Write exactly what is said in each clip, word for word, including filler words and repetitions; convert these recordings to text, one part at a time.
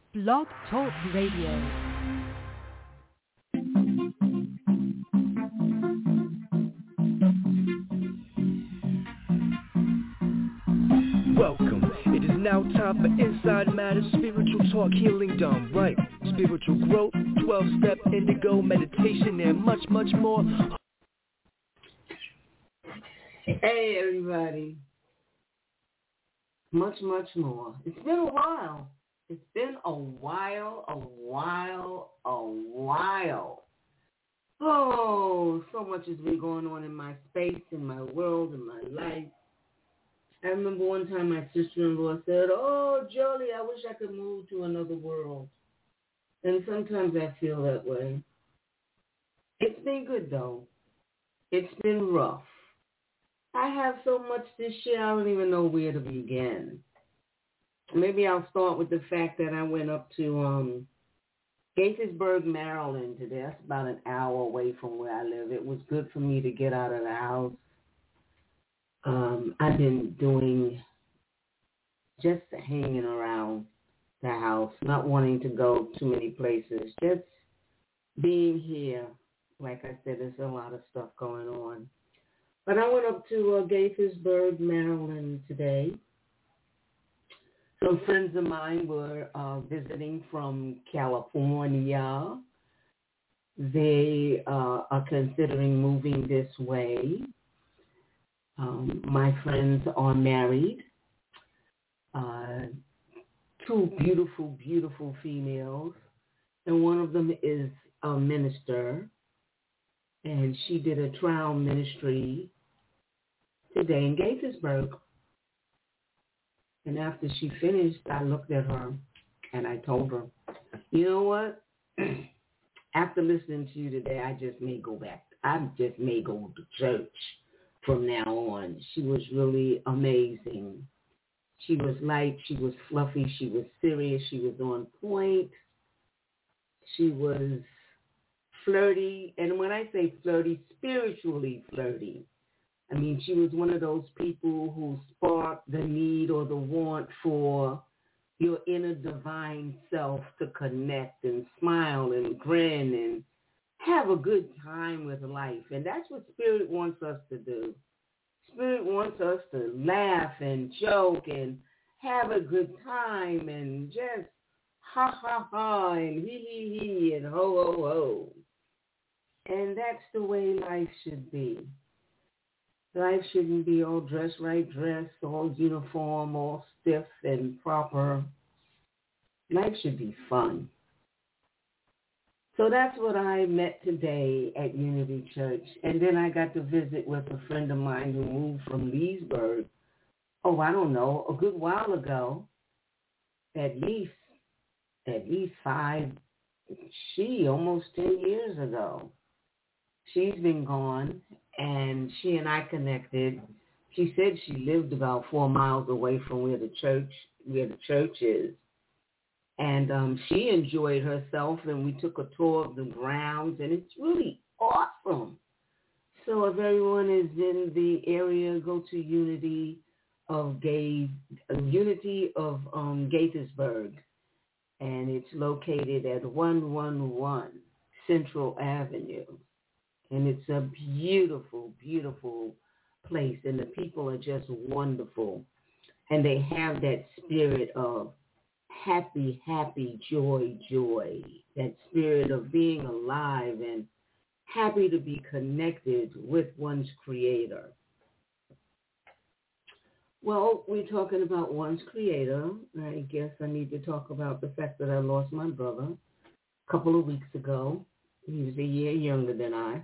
Blog Talk Radio. Welcome. It is now time for Inside Matters, Spiritual Talk, Healing Done Right, Spiritual Growth, twelve-Step Indigo, Meditation, and much, much more. Hey, everybody. Much, much more. It's been a while. It's been a while, a while, a while. Oh, so much has been going on in my space, in my world, in my life. I remember one time my sister-in-law said, oh, Jolie, I wish I could move to another world. And sometimes I feel that way. It's been good, though. It's been rough. I have so much this year, I don't even know where to begin. Maybe I'll start with the fact that I went up to um, Gaithersburg, Maryland today. That's about an hour away from where I live. It was good for me to get out of the house. Um, I've been doing just hanging around the house, not wanting to go too many places, just being here. Like I said, there's a lot of stuff going on. But I went up to uh, Gaithersburg, Maryland today. Some friends of mine were uh, visiting from California. They uh, are considering moving this way. Um, my friends are married. Uh, two beautiful, beautiful females. And one of them is a minister. And she did a trial ministry today in Gaithersburg. And after she finished, I looked at her and I told her, you know what? After listening to you today, I just may go back. I just may go to church from now on. She was really amazing. She was light. She was fluffy. She was serious. She was on point. She was flirty. And when I say flirty, spiritually flirty. I mean, she was one of those people who sparked the need or the want for your inner divine self to connect and smile and grin and have a good time with life. And that's what Spirit wants us to do. Spirit wants us to laugh and joke and have a good time and just ha, ha, ha, and he, he, he, and ho, ho, ho. And that's the way life should be. Life shouldn't be all dress right dress, all uniform, all stiff and proper. Life should be fun. So that's what I met today at Unity Church. And then I got to visit with a friend of mine who moved from Leesburg, oh, I don't know, a good while ago, at least, at least five, she, almost ten years ago. She's been gone, and she and I connected. She said she lived about four miles away from where the church, where the church is. And um, she enjoyed herself, and we took a tour of the grounds, and it's really awesome. So if everyone is in the area, go to Unity of Gay, Unity of um, Gaithersburg, and it's located at one one one Central Avenue. And it's a beautiful, beautiful place, and the people are just wonderful. And they have that spirit of happy, happy, joy, joy, that spirit of being alive and happy to be connected with one's creator. Well, we're talking about one's creator. I guess I need to talk about the fact that I lost my brother a couple of weeks ago. He was a year younger than I.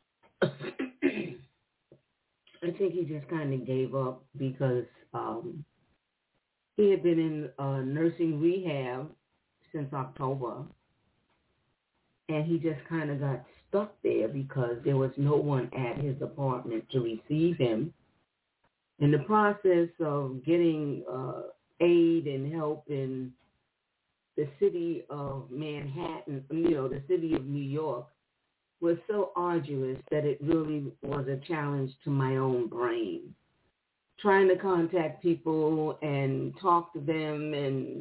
I think he just kind of gave up because um, he had been in uh, nursing rehab since October, and he just kind of got stuck there because there was no one at his apartment to receive him. In the process of getting uh, aid and help in the city of Manhattan, you know, the city of New York, was so arduous that it really was a challenge to my own brain. Trying to contact people and talk to them and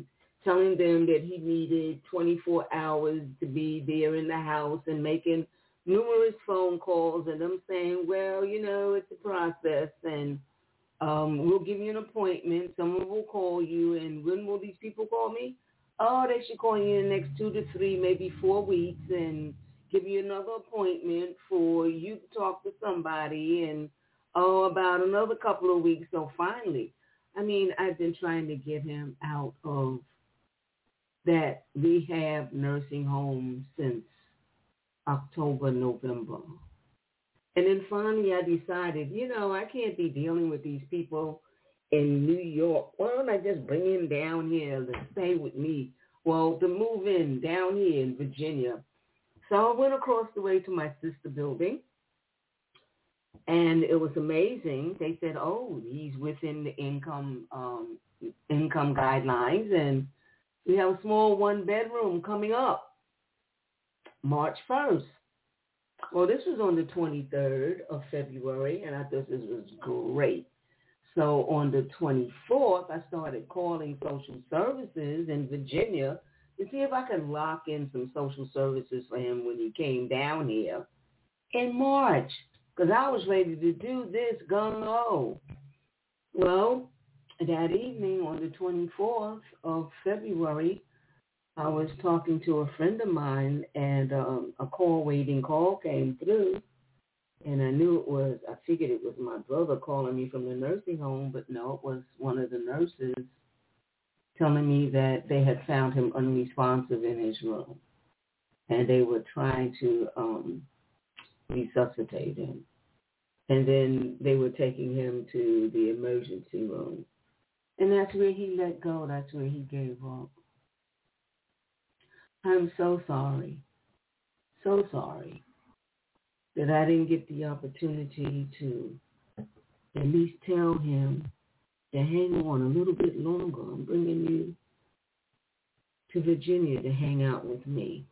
telling them that he needed twenty-four hours to be there in the house and making numerous phone calls and them saying, well, you know, it's a process and um, we'll give you an appointment. Someone will call you. And when will these people call me? Oh, they should call you in the next two to three, maybe four weeks and give you another appointment for you to talk to somebody and, oh, about another couple of weeks. So finally, I mean, I've been trying to get him out of that rehab nursing home since October, November. And then finally I decided, you know, I can't be dealing with these people in New York. Why don't I just bring him down here to stay with me? Well, to move in down here in Virginia. So I went across the way to my sister building, and it was amazing. They said, oh, he's within the income um, income guidelines, and we have a small one-bedroom coming up March first. Well, this was on the twenty-third of February, and I thought this was great. So on the twenty-fourth, I started calling social services in Virginia to see if I could lock in some social services for him when he came down here in March, because I was ready to do this gung-ho. Well, that evening on the twenty-fourth of February, I was talking to a friend of mine, and um, a call waiting call came through, and I knew it was, I figured it was my brother calling me from the nursing home, but no, it was one of the nurses telling me that they had found him unresponsive in his room, and they were trying to um, resuscitate him. And then they were taking him to the emergency room. And that's where he let go. That's where he gave up. I'm so sorry, so sorry that I didn't get the opportunity to at least tell him to hang on a little bit longer. I'm bringing you to Virginia to hang out with me.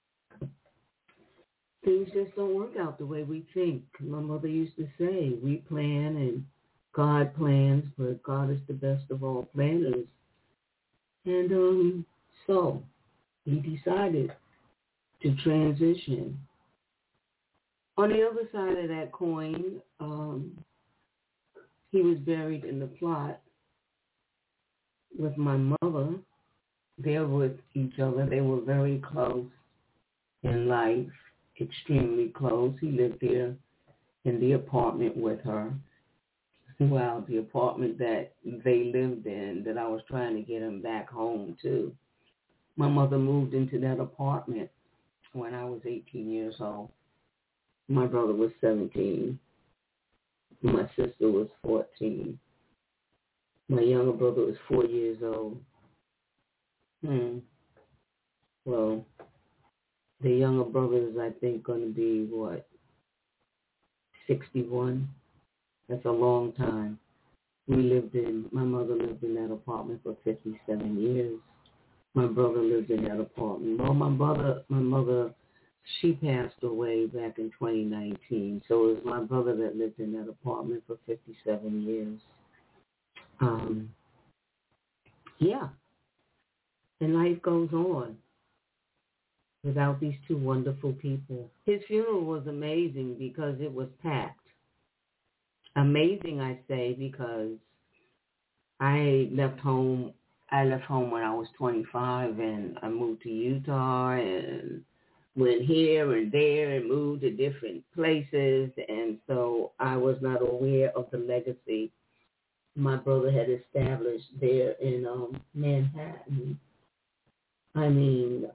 Things just don't work out the way we think. My mother used to say, we plan and God plans, but God is the best of all planners. And um, so he decided to transition. On the other side of that coin, um, he was buried in the plot with my mother. They're with each other. They were very close in life, extremely close. He lived there in the apartment with her. Well, the apartment that they lived in, that I was trying to get him back home to. My mother moved into that apartment when I was eighteen years old. My brother was seventeen. My sister was fourteen. My younger brother was four years old. Hmm. Well, the younger brother is, I think, going to be, what, sixty-one? That's a long time. We lived in, my mother lived in that apartment for fifty-seven years. My brother lived in that apartment. Well, my brother, my mother, she passed away back in twenty nineteen. So it was my brother that lived in that apartment for fifty-seven years. Um, yeah. And life goes on without these two wonderful people. His funeral was amazing because it was packed. Amazing, I say, because I left home I left home when I was twenty-five, and I moved to Utah and went here and there and moved to different places. And so I was not aware of the legacy my brother had established there in um, Manhattan. I mean,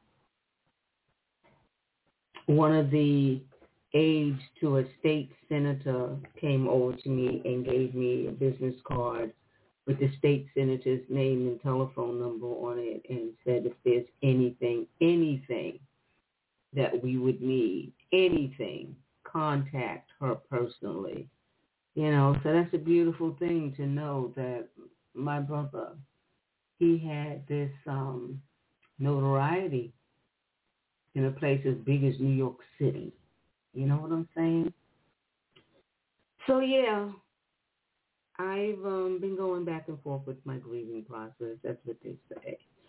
one of the aides to a state senator came over to me and gave me a business card with the state senator's name and telephone number on it, and said if there's anything, anything that we would need, anything, contact her personally. You know, so that's a beautiful thing to know that my brother, he had this um, notoriety in a place as big as New York City. You know what I'm saying? So, yeah. I've um, been going back and forth with my grieving process. That's what they say.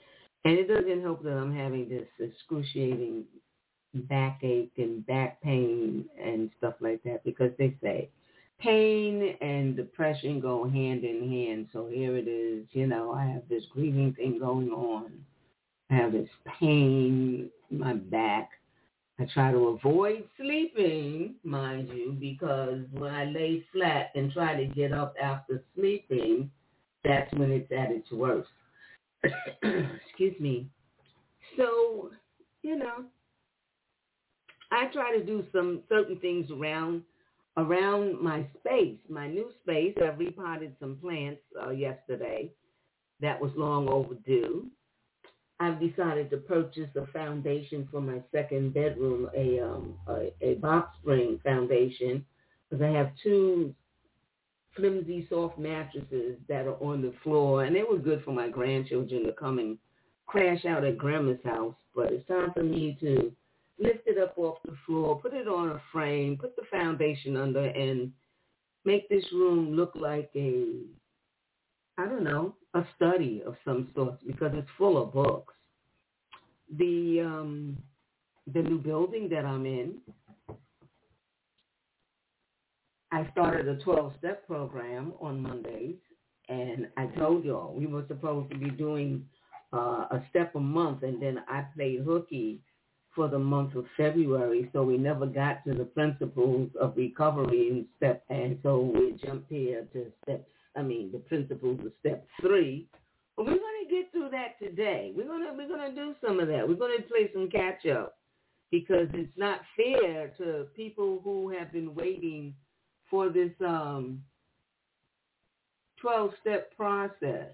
And it doesn't help that I'm having this excruciating backache and back pain and stuff like that, because they say pain and depression go hand in hand. So here it is, you know, I have this grieving thing going on. I have this pain in my back. I try to avoid sleeping, mind you, because when I lay flat and try to get up after sleeping, that's when it's at its worst. Excuse me. So, you know, I try to do some certain things around around my space, my new space. I repotted some plants uh, yesterday. That was long overdue. I've decided to purchase a foundation for my second bedroom, a um, a, a box spring foundation, because I have two flimsy, soft mattresses that are on the floor, and they were good for my grandchildren to come and crash out at Grandma's house. But it's time for me to lift it up off the floor, put it on a frame, put the foundation under, and make this room look like a, I don't know, a study of some sort, because it's full of books. The um, the new building that I'm in, I started a twelve-step program on Mondays, and I told y'all we were supposed to be doing uh, a step a month, and then I played hooky for the month of February, so we never got to the principles of recovery in step, and so we jumped here to step, I mean, the principles of step three. But we're going to get through that today. We're going to we're going to do some of that. We're going to play some catch up, because it's not fair to people who have been waiting for this um, twelve-step process.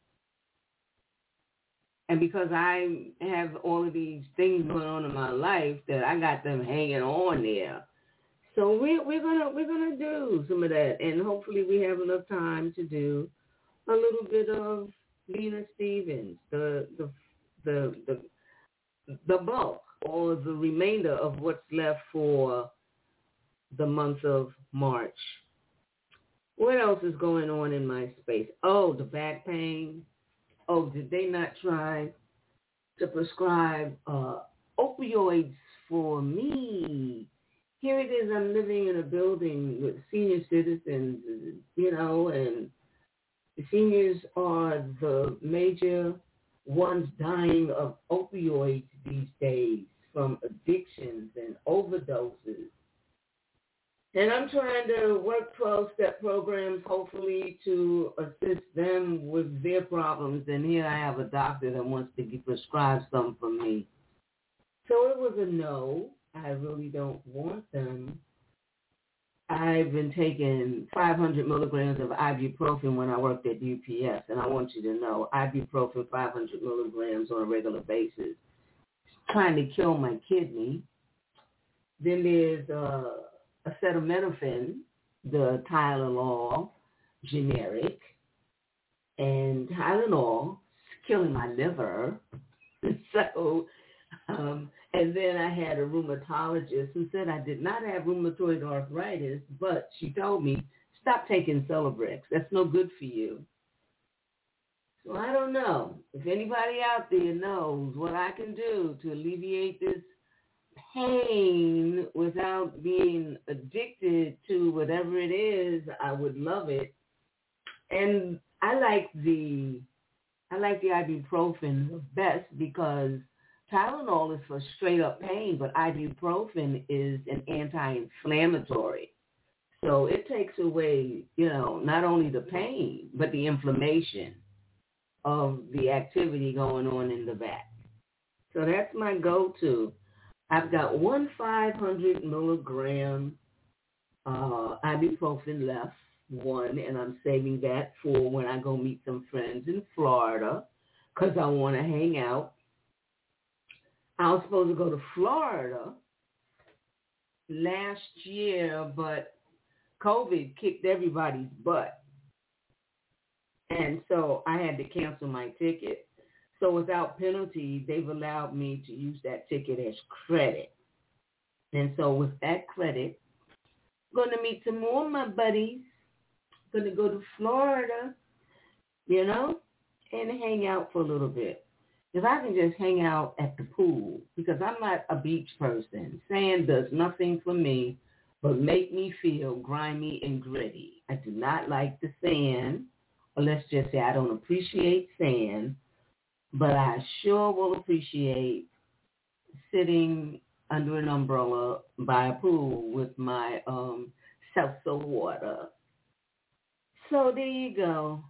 And because I have all of these things going on in my life, that I got them hanging on there. So we're we're gonna we're gonna do some of that, and hopefully we have enough time to do a little bit of Lena Stevens, the the the the, the bulk or the remainder of what's left for the month of March. What else is going on in my space? Oh, the back pain. Oh, did they not try to prescribe uh, opioids for me? Here it is, I'm living in a building with senior citizens, you know, and the seniors are the major ones dying of opioids these days from addictions and overdoses. And I'm trying to work twelve-step programs, hopefully, to assist them with their problems. And here I have a doctor that wants to prescribe some for me. So it was a no. I really don't want them. I've been taking five hundred milligrams of ibuprofen when I worked at U P S. And I want you to know, ibuprofen five hundred milligrams on a regular basis. It's trying to kill my kidney. Then there's... Uh, acetaminophen, the Tylenol generic, and Tylenol is killing my liver. So, um, and then I had a rheumatologist who said I did not have rheumatoid arthritis, but she told me, stop taking Celebrex. That's no good for you. So I don't know. If anybody out there knows what I can do to alleviate this pain without being addicted to whatever it is, I would love it. And I like the I like the ibuprofen the best, because Tylenol is for straight up pain, but ibuprofen is an anti-inflammatory. So it takes away, you know, not only the pain, but the inflammation of the activity going on in the back. So that's my go-to. I've got one five hundred milligram uh, ibuprofen left, one, and I'm saving that for when I go meet some friends in Florida, because I want to hang out. I was supposed to go to Florida last year, but COVID kicked everybody's butt. And so I had to cancel my ticket. So without penalty, they've allowed me to use that ticket as credit. And so with that credit, I'm going to meet some more of my buddies. I'm going to go to Florida, you know, and hang out for a little bit. if I can just hang out at the pool, because I'm not a beach person. Sand does nothing for me but make me feel grimy and gritty. I do not like the sand, or let's just say I don't appreciate sand, but I sure will appreciate sitting under an umbrella by a pool with my um, seltzer water. So there you go.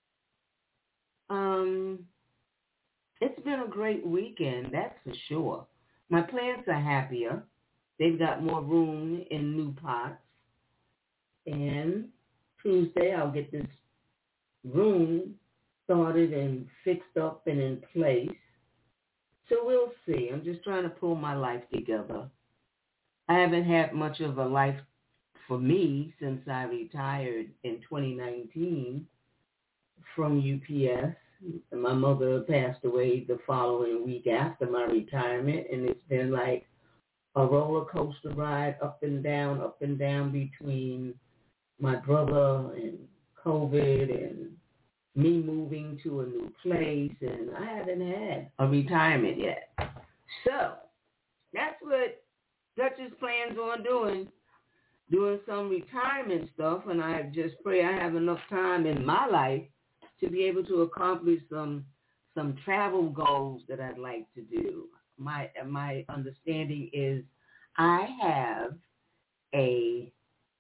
Um, it's been a great weekend, that's for sure. My plants are happier. They've got more room in new pots. And Tuesday I'll get this room started and fixed up and in place. So we'll see. I'm just trying to pull my life together. I haven't had much of a life for me since I retired in twenty nineteen from U P S. My mother passed away the following week after my retirement, and it's been like a roller coaster ride up and down, up and down between my brother and COVID and me moving to a new place, and I haven't had a retirement yet. So that's what Duchess plans on doing, doing some retirement stuff, and I just pray I have enough time in my life to be able to accomplish some some travel goals that I'd like to do. My my understanding is I have a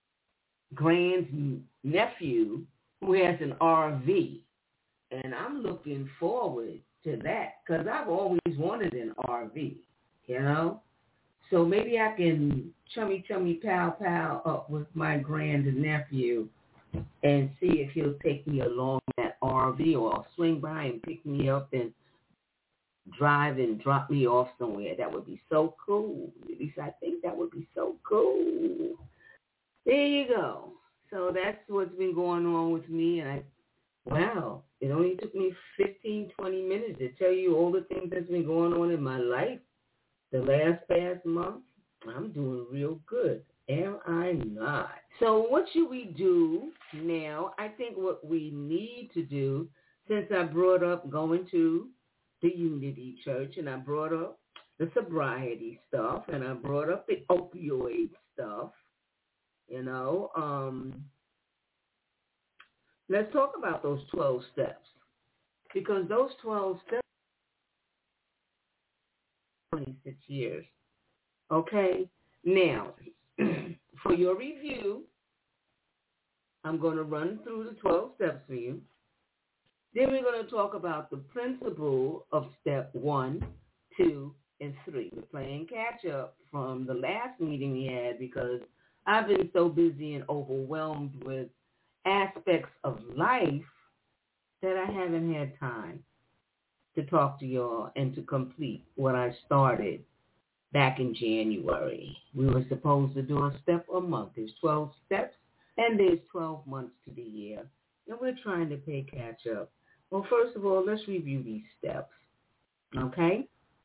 grandnephew who has an R V, and I'm looking forward to that because I've always wanted an R V, you know? So maybe I can chummy, chummy, pow, pow up with my grandnephew and see if he'll take me along that R V, or I'll swing by and pick me up and drive and drop me off somewhere. That would be so cool. At least I think that would be so cool. There you go. So that's what's been going on with me. And I, wow, it only took me fifteen, twenty minutes to tell you all the things that's been going on in my life the last past month. I'm doing real good. Am I not? So what should we do now? I think what we need to do, since I brought up going to the Unity Church, and I brought up the sobriety stuff, and I brought up the opioid stuff, you know, um, let's talk about those twelve steps. Because those twelve steps are twenty-six years. Okay? Now, for your review, I'm going to run through the twelve steps for you. Then we're going to talk about the principle of step one, two, and three. We're playing catch up from the last meeting we had because I've been so busy and overwhelmed with aspects of life that I haven't had time to talk to y'all and to complete what I started back in January. We were supposed to do a step a month. There's twelve steps, and there's twelve months to the year. And we're trying to play catch up. Well, first of all, let's review these steps, okay?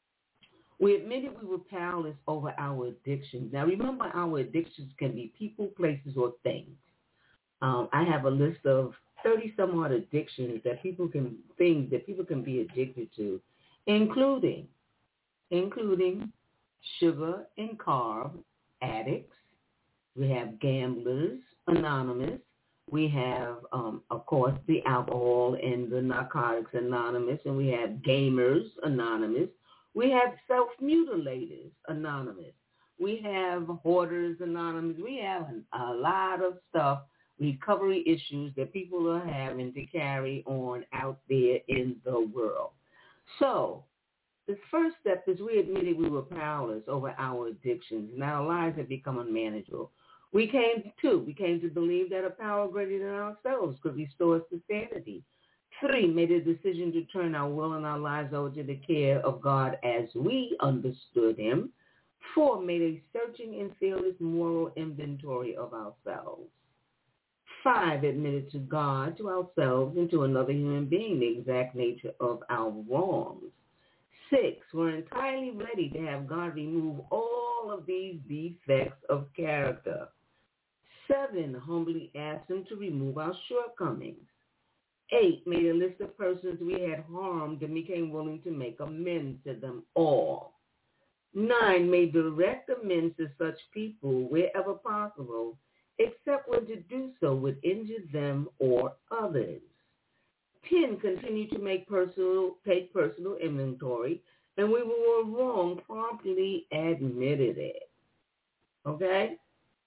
We admitted we were powerless over our addictions. Now, remember, our addictions can be people, places, or things. Um, I have a list of thirty-some odd addictions that people can, things that people can be addicted to, including, including sugar and carb addicts. We have gamblers anonymous. We have, um, of course, the alcohol and the narcotics anonymous, and we have gamers anonymous. We have self-mutilators anonymous. We have hoarders anonymous. We have a lot of stuff, recovery issues that people are having to carry on out there in the world. So the first step is we admitted we were powerless over our addictions, and our lives have become unmanageable. We came to, we came to believe that a power greater than ourselves could restore us to sanity. Three, made a decision to turn our will and our lives over to the care of God as we understood him. Four, made a searching and fearless moral inventory of ourselves. Five, admitted to God, to ourselves, and to another human being the exact nature of our wrongs. Six, we're entirely ready to have God remove all of these defects of character. Seven, humbly ask him to remove our shortcomings. Eight, made a list of persons we had harmed and became willing to make amends to them all. Nine, made direct amends to such people wherever possible, except when to do so would injure them or others. Ten, continued to make personal, take personal inventory, and we were wrong, promptly admitted it. Okay?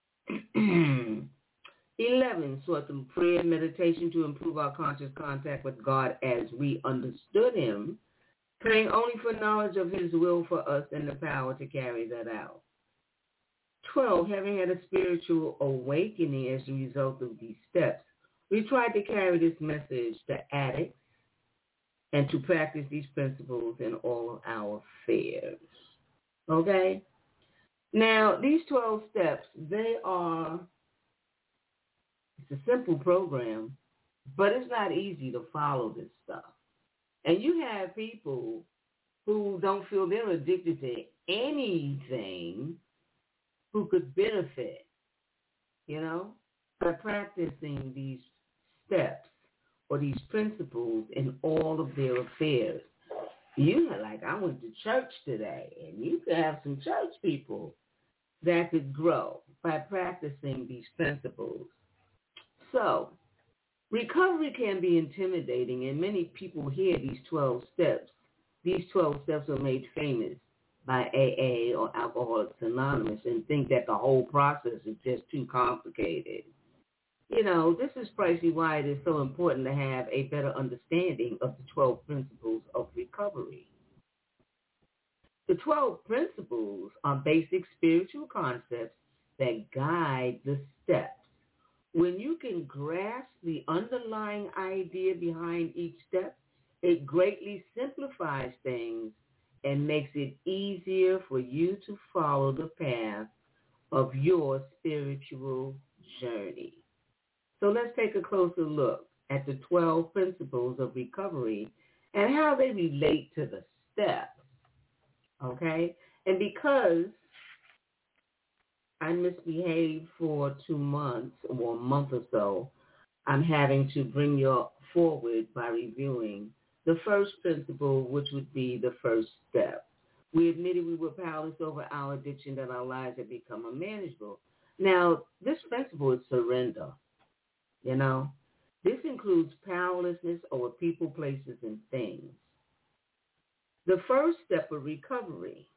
Eleven, sought through prayer and meditation to improve our conscious contact with God as we understood him, praying only for knowledge of his will for us and the power to carry that out. Twelve, having had a spiritual awakening as a result of these steps, we tried to carry this message to addicts and to practice these principles in all of our affairs. Okay? Now, these twelve steps, they are, it's a simple program, but it's not easy to follow this stuff. And you have people who don't feel they're addicted to anything who could benefit, you know, by practicing these steps or these principles in all of their affairs. You are like, I went to church today, and you could have some church people that could grow by practicing these principles. So, recovery can be intimidating, and many people hear these twelve steps. These twelve steps are made famous by A A or Alcoholics Anonymous and think that the whole process is just too complicated. You know, this is precisely why it is so important to have a better understanding of the twelve principles of recovery. The twelve principles are basic spiritual concepts that guide the steps. When you can grasp the underlying idea behind each step, it greatly simplifies things and makes it easier for you to follow the path of your spiritual journey. So let's take a closer look at the twelve principles of recovery and how they relate to the steps, okay? And because I misbehaved for two months or a month or so, I'm having to bring you forward by reviewing the first principle, which would be the first step. We admitted we were powerless over our addiction, that our lives had become unmanageable. Now, this principle is surrender. You know, this includes powerlessness over people, places, and things. The first step of recovery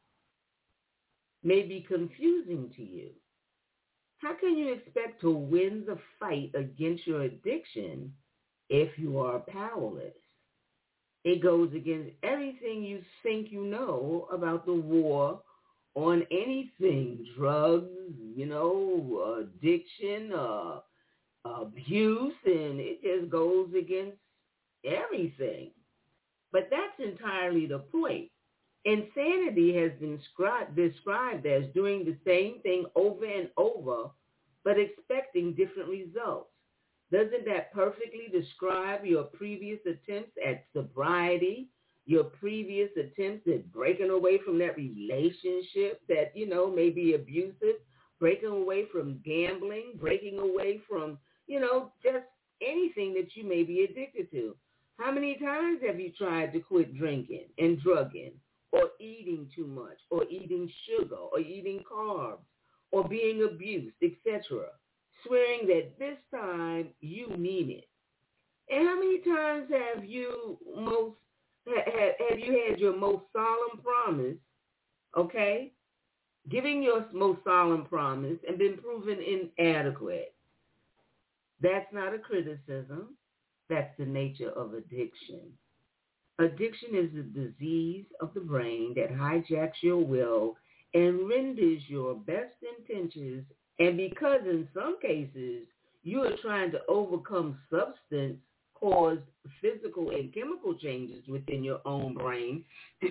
may be confusing to you. How can you expect to win the fight against your addiction if you are powerless? It goes against everything you think you know about the war on anything, drugs, you know, addiction, uh, abuse, and it just goes against everything. But that's entirely the point. Insanity has been described, described as doing the same thing over and over, but expecting different results. Doesn't that perfectly describe your previous attempts at sobriety, your previous attempts at breaking away from that relationship that, you know, may be abusive, breaking away from gambling, breaking away from, you know, just anything that you may be addicted to? How many times have you tried to quit drinking and drugging, or eating too much, or eating sugar, or eating carbs, or being abused, et cetera, swearing that this time you mean it? And how many times have you most have, have you had your most solemn promise, okay, giving your most solemn promise and been proven inadequate? That's not a criticism. That's the nature of addiction. Addiction is a disease of the brain that hijacks your will and renders your best intentions. And because in some cases you are trying to overcome substance caused physical and chemical changes within your own brain,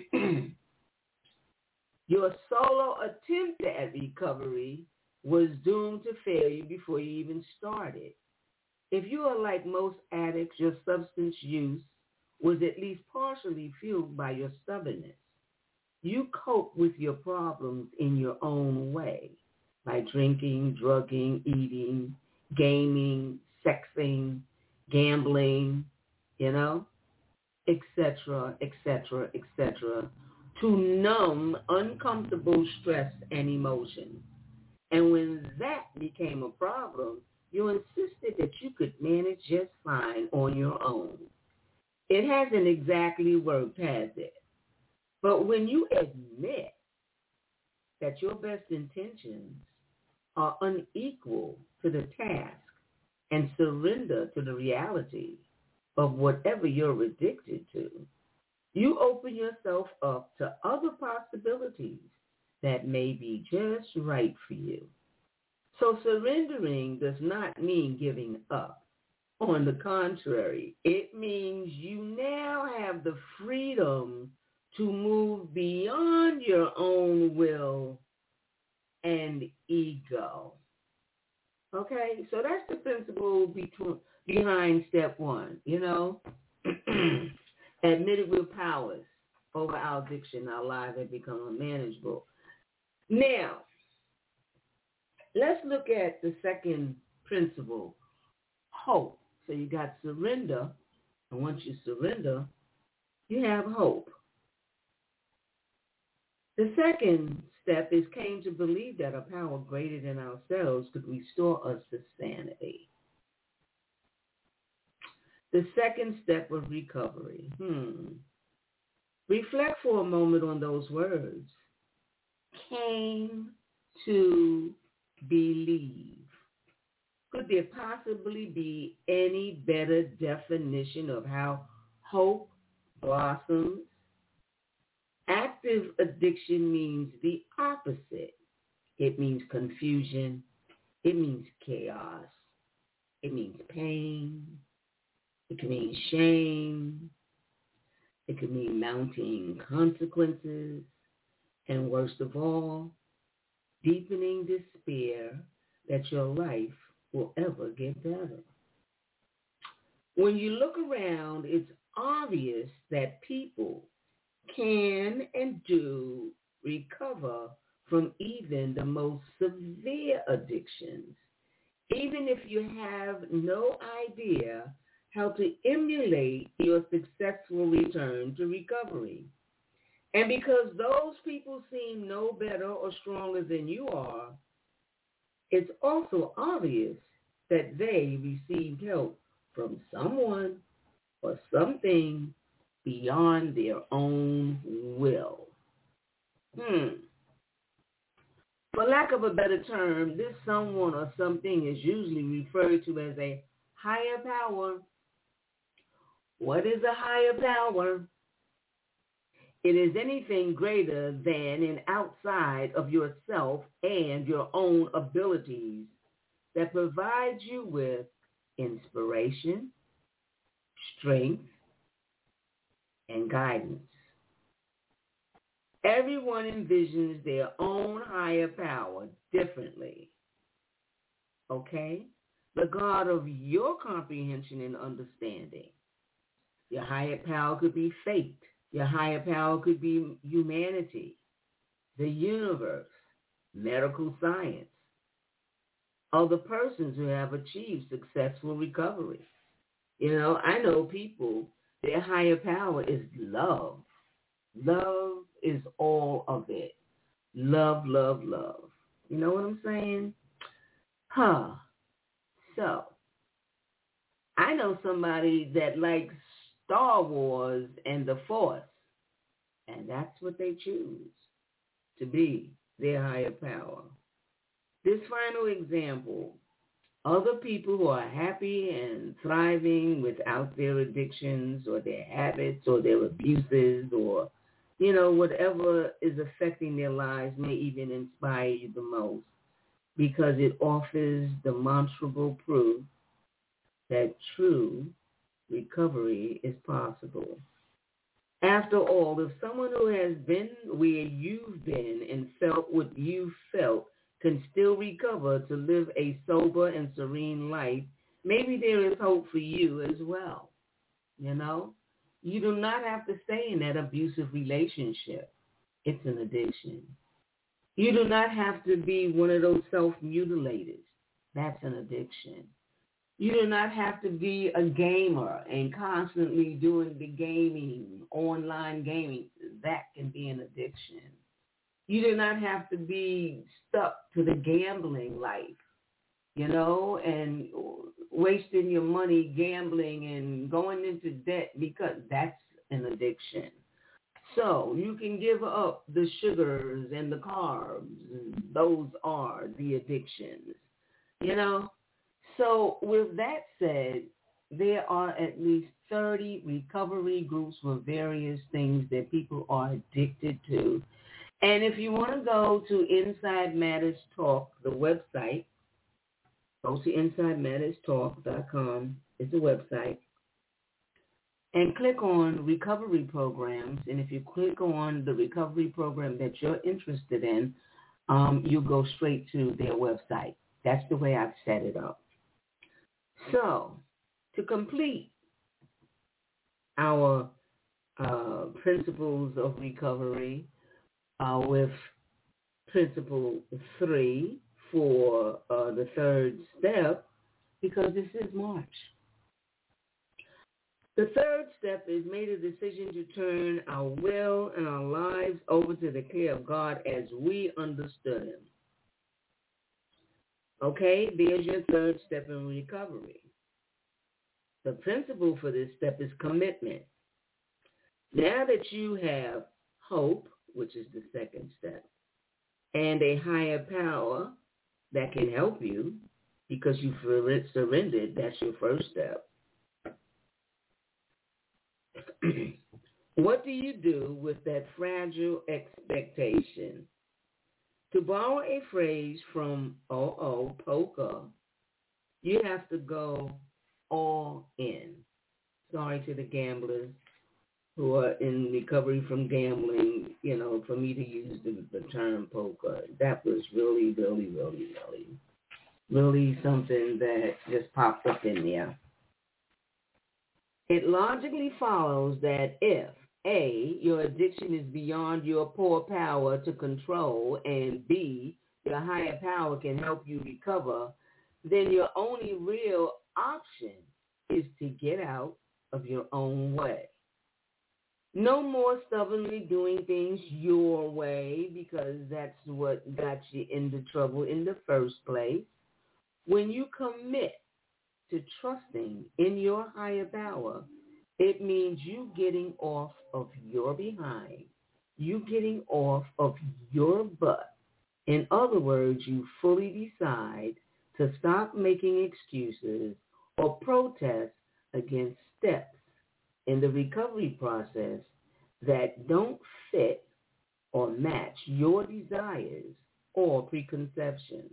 your solo attempt at recovery was doomed to failure before you even started. If you are like most addicts, your substance use was at least partially fueled by your stubbornness. You cope with your problems in your own way, by drinking, drugging, eating, gaming, sexing, gambling, you know, et cetera, et cetera, et cetera, to numb uncomfortable stress and emotion. And when that became a problem, you insisted that you could manage just fine on your own. It hasn't exactly worked, has it? But when you admit that your best intentions are unequal to the task and surrender to the reality of whatever you're addicted to, you open yourself up to other possibilities that may be just right for you. So surrendering does not mean giving up. On the contrary, it means you now have the freedom to move beyond your own will and ego. Okay, so that's the principle between, behind step one, you know. Admitted we're powerless over our addiction, our lives have become unmanageable. Now, let's look at the second principle, hope. So you got surrender, and once you surrender, you have hope. The second step is came to believe that a power greater than ourselves could restore us to sanity. The second step was recovery. Hmm. Reflect for a moment on those words. Came to believe. Could there possibly be any better definition of how hope blossoms? Active addiction means the opposite. It means confusion. It means chaos. It means pain. It can mean shame. It can mean mounting consequences. And worst of all, deepening despair that your life will ever get better. When you look around, it's obvious that people can and do recover from even the most severe addictions, even if you have no idea how to emulate your successful return to recovery. And because those people seem no better or stronger than you are, it's also obvious that they received help from someone or something beyond their own will. Hmm. For lack of a better term, this someone or something is usually referred to as a higher power. What is a higher power? It is anything greater than and outside of yourself and your own abilities that provides you with inspiration, strength, and guidance. Everyone envisions their own higher power differently. Okay? The God of your comprehension and understanding. Your higher power could be fate. Your higher power could be humanity, the universe, medical science, other persons who have achieved successful recovery. You know, I know people, their higher power is love. Love is all of it. Love, love, love. You know what I'm saying? Huh. So, I know somebody that likes Star Wars and the Force, and that's what they choose to be their higher power. This final example, other people who are happy and thriving without their addictions or their habits or their abuses or, you know, whatever is affecting their lives may even inspire you the most because it offers demonstrable proof that true recovery is possible. After all, if someone who has been where you've been and felt what you felt can still recover to live a sober and serene life, maybe there is hope for you as well. You know, you do not have to stay in that abusive relationship. It's an addiction. You do not have to be one of those self-mutilators. That's an addiction. You do not have to be a gamer and constantly doing the gaming, online gaming. That can be an addiction. You do not have to be stuck to the gambling life, you know, and wasting your money gambling and going into debt, because that's an addiction. So you can give up the sugars and the carbs. Those are the addictions, you know. So with that said, there are at least thirty recovery groups for various things that people are addicted to. And if you want to go to Inside Matters Talk, the website, go to inside matters talk dot com is the website, and click on recovery programs. And if you click on the recovery program that you're interested in, um, you go straight to their website. That's the way I've set it up. So to complete our uh, principles of recovery uh, with principle three for uh, the third step, because this is March. The third step is made a decision to turn our will and our lives over to the care of God as we understood him. Okay, there's your third step in recovery. The principle for this step is commitment. Now that you have hope, which is the second step, and a higher power that can help you because you surrendered, that's your first step. What do you do with that fragile expectation? To borrow a phrase from O O Poker, you have to go all in. Sorry to the gamblers who are in recovery from gambling, you know, for me to use the, the term poker. That was really, really, really, really, really something that just popped up in there. It logically follows that if A, your addiction is beyond your poor power to control, and B, your higher power can help you recover, then your only real option is to get out of your own way. No more stubbornly doing things your way, because that's what got you into trouble in the first place. When you commit to trusting in your higher power, it means you getting off of your behind, you getting off of your butt. In other words, you fully decide to stop making excuses or protest against steps in the recovery process that don't fit or match your desires or preconceptions.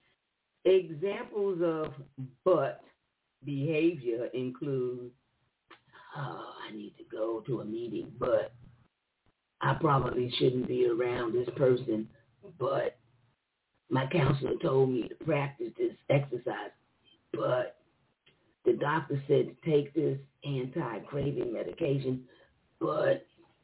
Examples of but behavior include, oh, I need to go to a meeting, but I probably shouldn't be around this person, but my counselor told me to practice this exercise, but the doctor said to take this anti-craving medication, but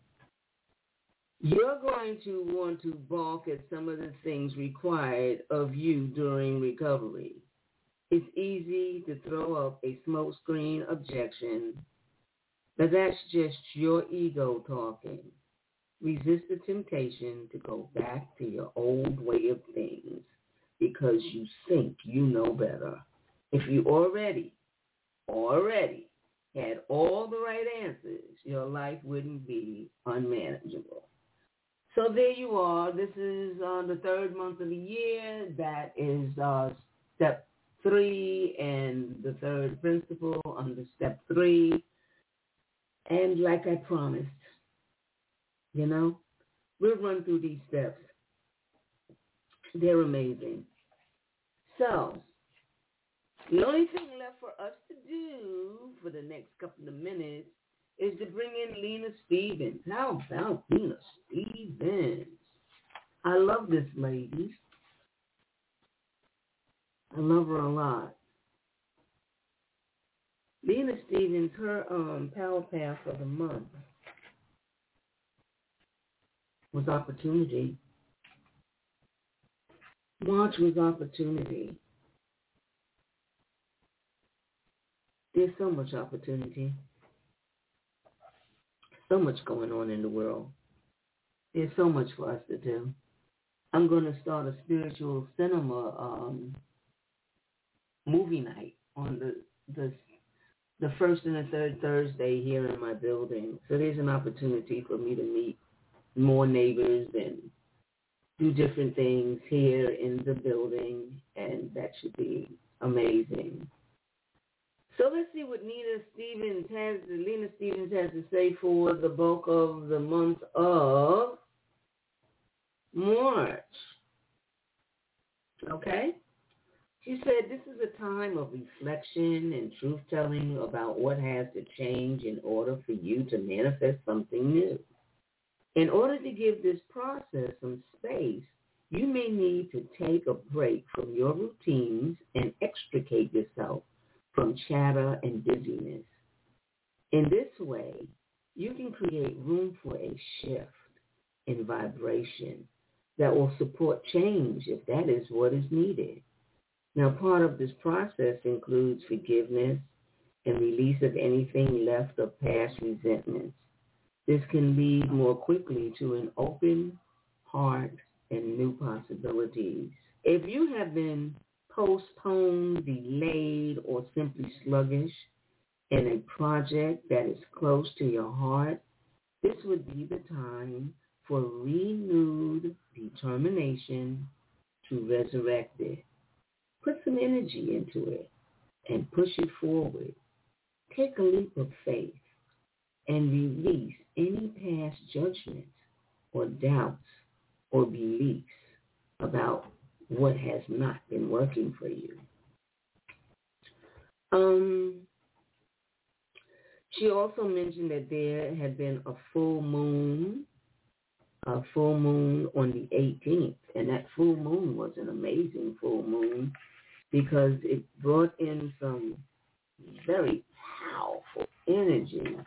you're going to want to balk at some of the things required of you during recovery. It's easy to throw up a smokescreen objection, but that's just your ego talking. Resist the temptation to go back to your old way of things because you think you know better. If you already, already had all the right answers, your life wouldn't be unmanageable. So there you are. This is uh, the third month of the year. That is uh, step three and the third principle under step three. And like I promised, you know, we'll run through these steps. They're amazing. So the only thing left for us to do for the next couple of minutes is to bring in Lena Stevens. How about Lena Stevens? I love this lady. I love her a lot. Lena Stevens, her um, Power Path for the month was opportunity. March was opportunity. There's so much opportunity, so much going on in the world. There's so much for us to do. I'm going to start a spiritual cinema um, movie night on the, the the first and the third Thursday here in my building. So there's an opportunity for me to meet more neighbors and do different things here in the building, and that should be amazing. So let's see what Nina Stevens has, Lena Stevens has to say for the bulk of the month of March. Okay? She said this is a time of reflection and truth-telling about what has to change in order for you to manifest something new. In order to give this process some space, you may need to take a break from your routines and extricate yourself from chatter and busyness. In this way, you can create room for a shift in vibration that will support change if that is what is needed. Now, part of this process includes forgiveness and release of anything left of past resentments. This can lead more quickly to an open heart and new possibilities. If you have been postponed, delayed, or simply sluggish in a project that is close to your heart, this would be the time for renewed determination to resurrect it. Put some energy into it and push it forward. Take a leap of faith and release any past judgments or doubts or beliefs about what has not been working for you. Um, she also mentioned that there had been a full moon, a full moon on the eighteenth, and that full moon was an amazing full moon because it brought in some very powerful energy.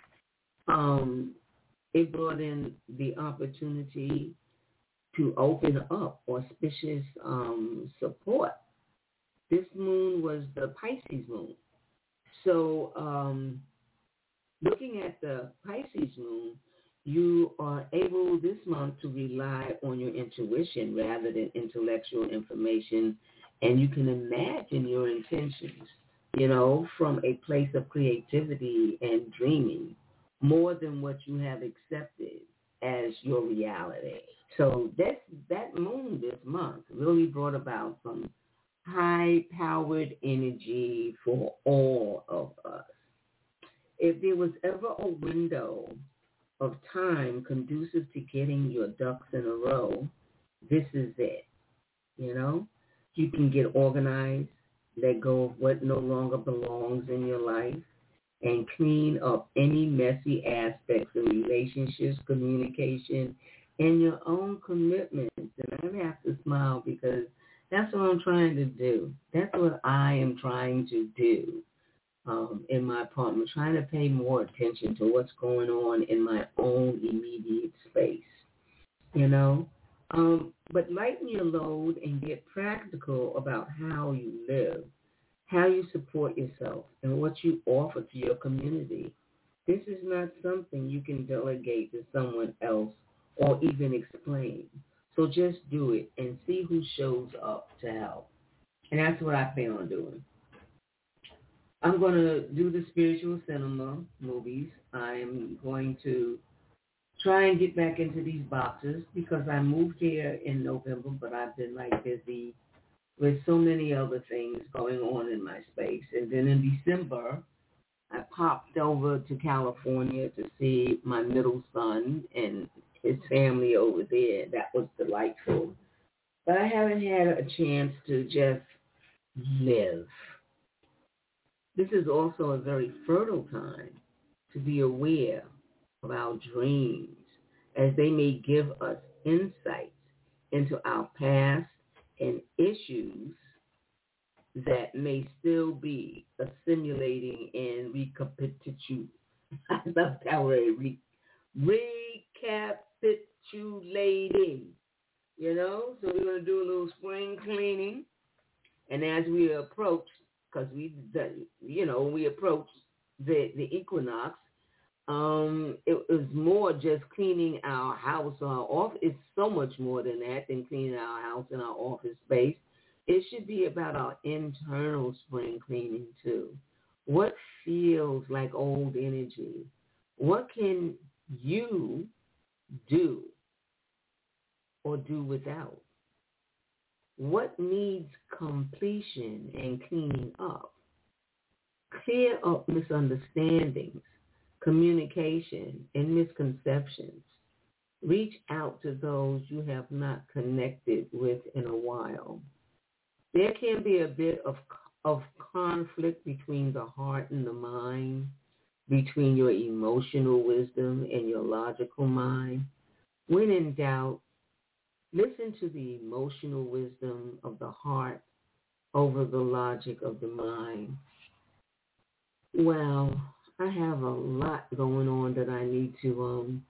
Um, it brought in the opportunity to open up auspicious um, support. This moon was the Pisces moon. So um, looking at the Pisces moon, you are able this month to rely on your intuition rather than intellectual information, and you can imagine your intentions, you know, from a place of creativity and dreaming more than what you have accepted as your reality. So that's, that moon this month really brought about some high-powered energy for all of us. If there was ever a window of time conducive to getting your ducks in a row, this is it, you know? You can get organized, let go of what no longer belongs in your life, and clean up any messy aspects of relationships, communication, and your own commitments. And I have to smile because that's what I'm trying to do. That's what I am trying to do um, in my apartment, trying to pay more attention to what's going on in my own immediate space, you know? Um, but lighten your load and get practical about how you live, how you support yourself, and what you offer to your community. This is not something you can delegate to someone else or even explain. So just do it and see who shows up to help. And that's what I plan on doing. I'm going to do the spiritual cinema movies. I'm going to try and get back into these boxes because I moved here in November, but I've been like busy with so many other things going on in my space. And then in December, I popped over to California to see my middle son and his family over there. That was delightful. But I haven't had a chance to just live. This is also a very fertile time to be aware of our dreams, as they may give us insights into our past and issues that may still be assimilating and recapitulating. I love that word, re- recapitulating, you know? So we're going to do a little spring cleaning. And as we approach because we, you know, we approach the, the equinox, um, it was more just cleaning our house or our office. It's so much more than that than cleaning our house and our office space. It should be about our internal spring cleaning too. What feels like old energy? What can you do or do without? What needs completion and cleaning up? Clear up misunderstandings, communication, and misconceptions. Reach out to those you have not connected with in a while. There can be a bit of, of conflict between the heart and the mind, between your emotional wisdom and your logical mind. When in doubt, listen to the emotional wisdom of the heart over the logic of the mind. Well, I have a lot going on that I need to um,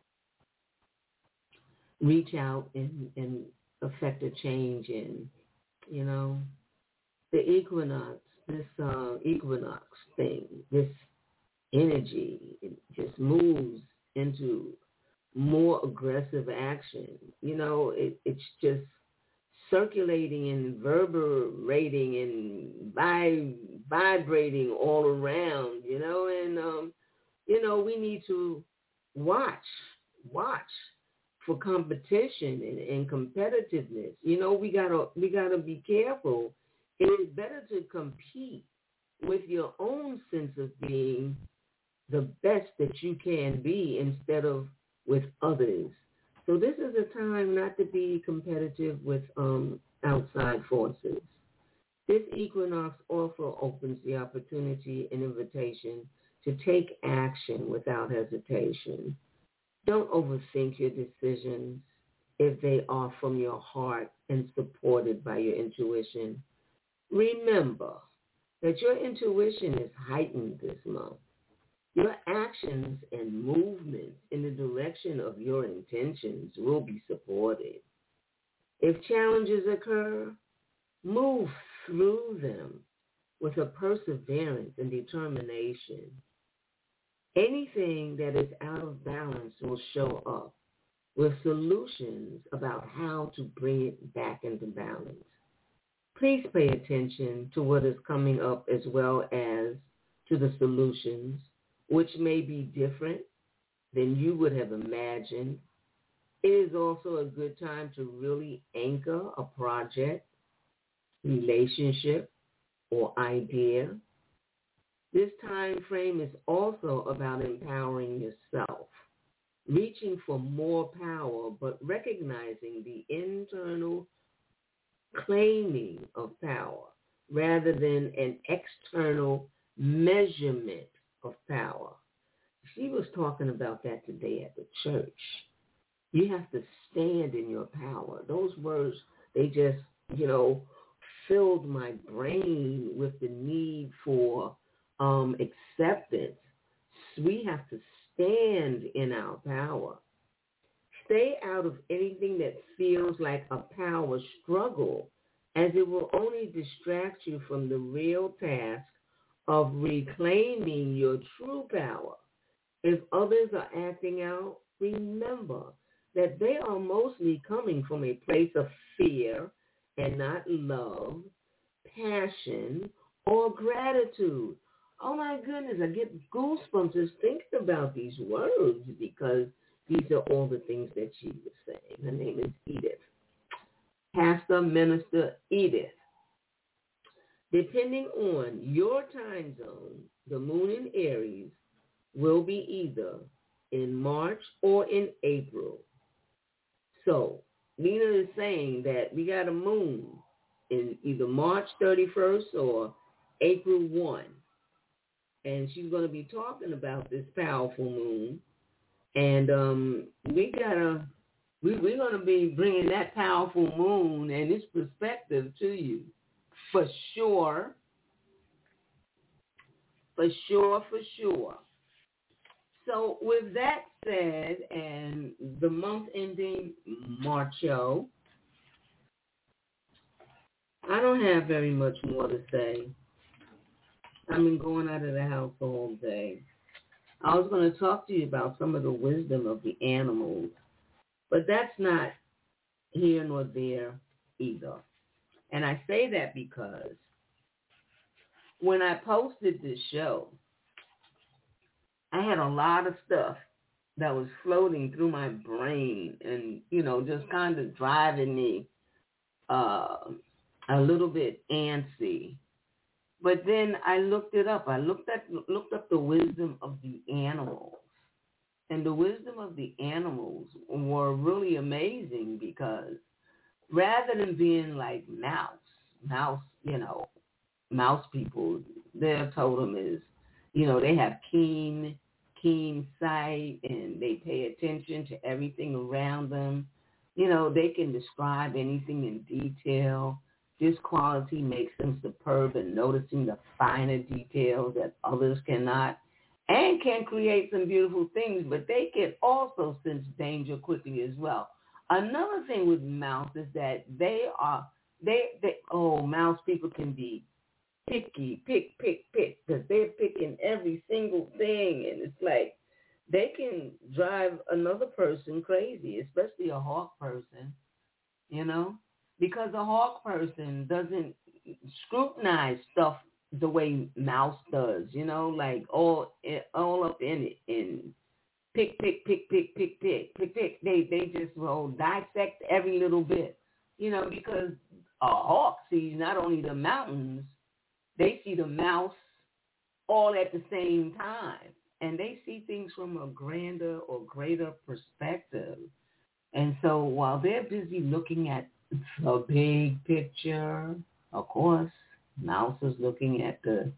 reach out and, and affect a change in. You know, the equinox, this uh, equinox thing, this energy, it just moves into more aggressive action. You know, it, it's just circulating and reverberating and vi- vibrating all around, you know, and, um, you know, we need to watch, watch for competition and, and competitiveness. You know, we gotta, we gotta be careful. It is better to compete with your own sense of being the best that you can be instead of with others. So this is a time not to be competitive with um, outside forces. This equinox also opens the opportunity and invitation to take action without hesitation. Don't overthink your decisions if they are from your heart and supported by your intuition. Remember that your intuition is heightened this month. Your actions and movements in the direction of your intentions will be supported. If challenges occur, move through them with a perseverance and determination. Anything that is out of balance will show up with solutions about how to bring it back into balance. Please pay attention to what is coming up as well as to the solutions, which may be different than you would have imagined. It is also a good time to really anchor a project, relationship, or idea. This time frame is also about empowering yourself, reaching for more power, but recognizing the internal claiming of power rather than an external measurement of power. She was talking about that today at the church. You have to stand in your power. Those words, they just, you know, filled my brain with the need for um, acceptance. We have to stand in our power. Stay out of anything that feels like a power struggle, as it will only distract you from the real task of reclaiming your true power. If others are acting out, remember that they are mostly coming from a place of fear and not love, passion, or gratitude. Oh my goodness, I get goosebumps just thinking about these words because these are all the things that she was saying. Her name is Edith. Pastor Minister Edith. Depending on your time zone, the moon in Aries will be either in March or in April. So Nina is saying that we got a moon in either March thirty-first or April first. And she's going to be talking about this powerful moon. And um, we gotta, we, we're going to be bringing that powerful moon and its perspective to you. For sure. For sure, for sure. So with that said, and the month ending Marcho, I don't have very much more to say. I've been going out of the house all day. I was going to talk to you about some of the wisdom of the animals, but that's not here nor there either. And I say that because when I posted this show, I had a lot of stuff that was floating through my brain and, you know, just kind of driving me uh, a little bit antsy. But then I looked it up. I looked at looked up the wisdom of the animals. And the wisdom of the animals were really amazing because rather than being like mouse, mouse, you know, mouse people, their totem is, you know, they have keen, keen sight and they pay attention to everything around them. You know, they can describe anything in detail. This quality makes them superb in noticing the finer details that others cannot and can create some beautiful things, but they can also sense danger quickly as well. Another thing with mouse is that they are, they, they oh, mouse people can be picky, pick, pick, pick, because they're picking every single thing, and it's like they can drive another person crazy, especially a hawk person, you know, because a hawk person doesn't scrutinize stuff the way mouse does, you know, like all all up in it, and pick, pick, pick, pick, pick, pick, pick, pick. They they just will dissect every little bit, you know, because a hawk sees not only the mountains, they see the mouse all at the same time, and they see things from a grander or greater perspective. And so while they're busy looking at the big picture, of course, mouse is looking at the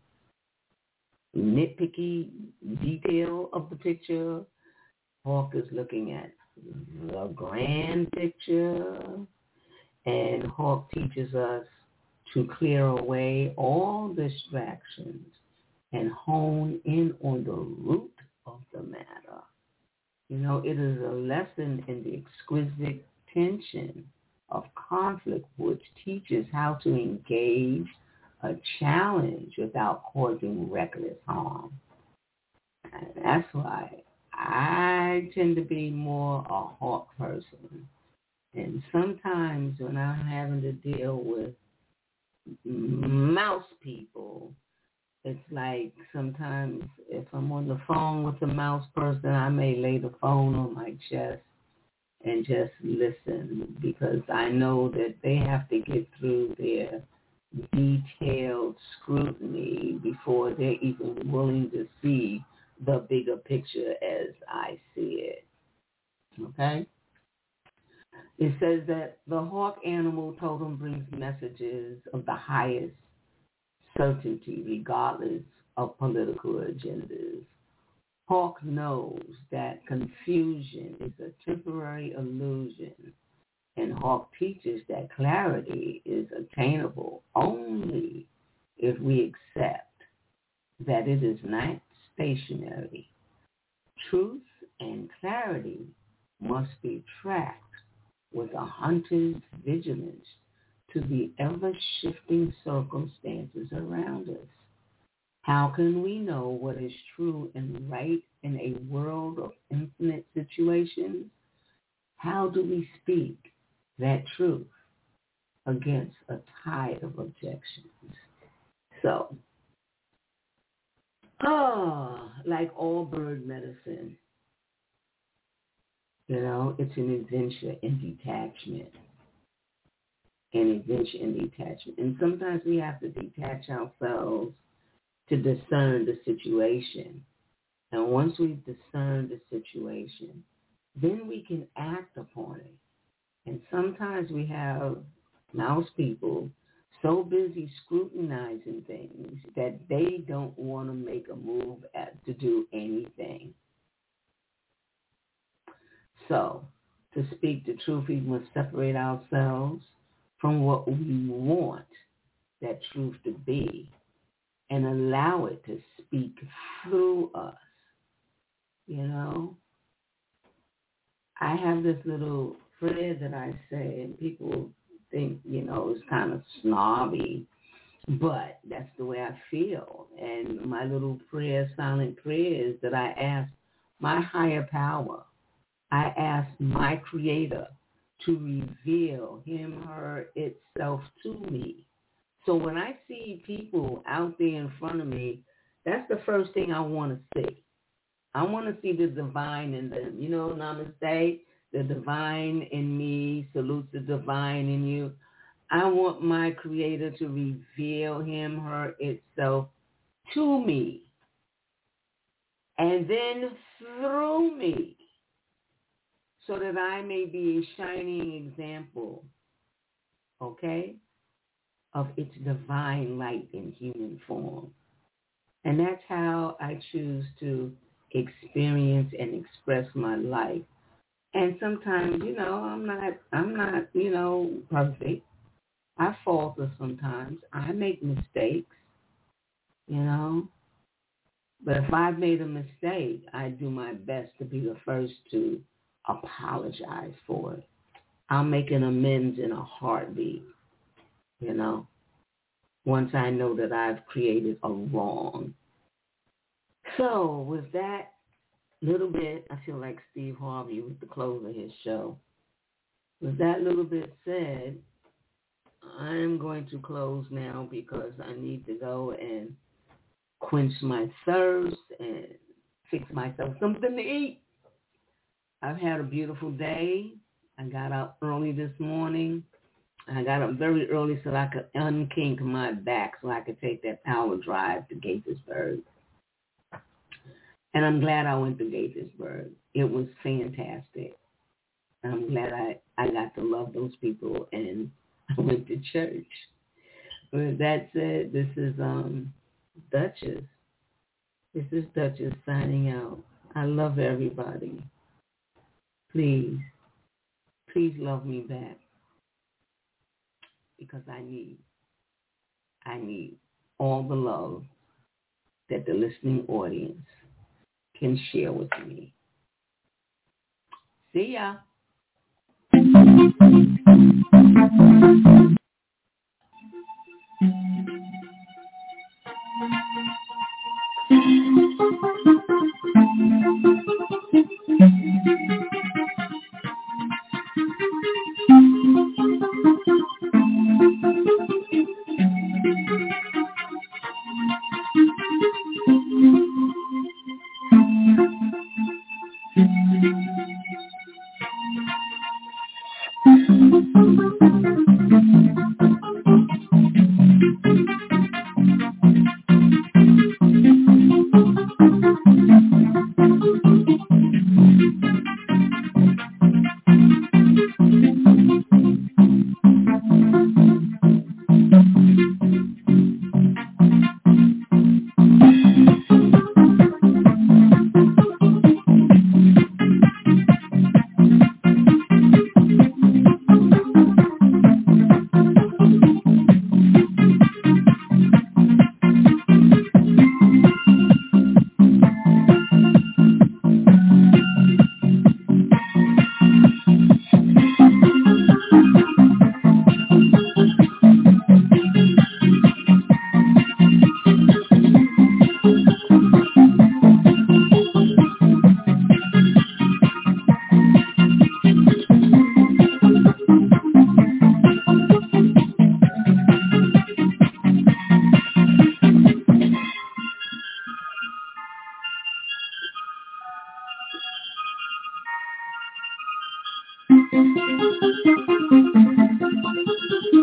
nitpicky detail of the picture. Hawk is looking at the grand picture. And Hawk teaches us to clear away all distractions and hone in on the root of the matter. You know, it is a lesson in the exquisite tension of conflict, which teaches how to engage a challenge without causing reckless harm. And that's why I tend to be more a hawk person. And sometimes when I'm having to deal with mouse people, it's like sometimes if I'm on the phone with a mouse person, I may lay the phone on my chest and just listen, because I know that they have to get through their detailed scrutiny before they're even willing to see the bigger picture as I see it. Okay? It says that the hawk animal totem brings messages of the highest certainty regardless of political agendas. Hawk knows that confusion is a temporary illusion, and Hawk teaches that clarity is attainable only if we accept that it is not stationary. Truth and clarity must be tracked with a hunter's vigilance to the ever-shifting circumstances around us. How can we know what is true and right in a world of infinite situations? How do we speak that truth against a tide of objections? So, oh, like all bird medicine, you know, it's an adventure in detachment. An adventure in detachment. And sometimes we have to detach ourselves to discern the situation. And once we've discerned the situation, then we can act upon it. And sometimes we have mouse people so busy scrutinizing things that they don't want to make a move at, to do anything. So, to speak the truth, we must separate ourselves from what we want that truth to be and allow it to speak through us. You know, I have this little phrase that I say, and people think, you know, it's kind of snobby, But that's the way I feel. And my little prayer, silent prayer, is that I ask my higher power, I ask my Creator to reveal him, her, itself to me. So when I see people out there in front of me, that's the first thing I want to see. I want to see the divine in them. You know, namaste, the divine in me, salute the divine in you. I want my Creator to reveal him, her, itself to me. And then through me, so that I may be a shining example, okay, of its divine light in human form. And that's how I choose to experience and express my life. And sometimes, you know, I'm not, I'm not, you know, perfect. I falter sometimes. I make mistakes, you know. But if I've made a mistake, I do my best to be the first to apologize for it. I'll make an amends in a heartbeat, you know, once I know that I've created a wrong. So with that little bit, I feel like Steve Harvey with the close of his show. With that little bit said, I'm going to close now because I need to go and quench my thirst and fix myself something to eat. I've had a beautiful day. I got up early this morning. I got up very early so I could unkink my back so I could take that power drive to Gaithersburg. And I'm glad I went to Gaithersburg. It was fantastic. I'm glad I, I got to love those people and I went to church. With that said, this is um, Duchess. This is Duchess signing out. I love everybody. Please, please love me back because I need, I need all the love that the listening audience can share with me. See ya.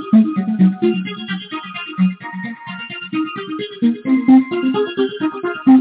Thank you.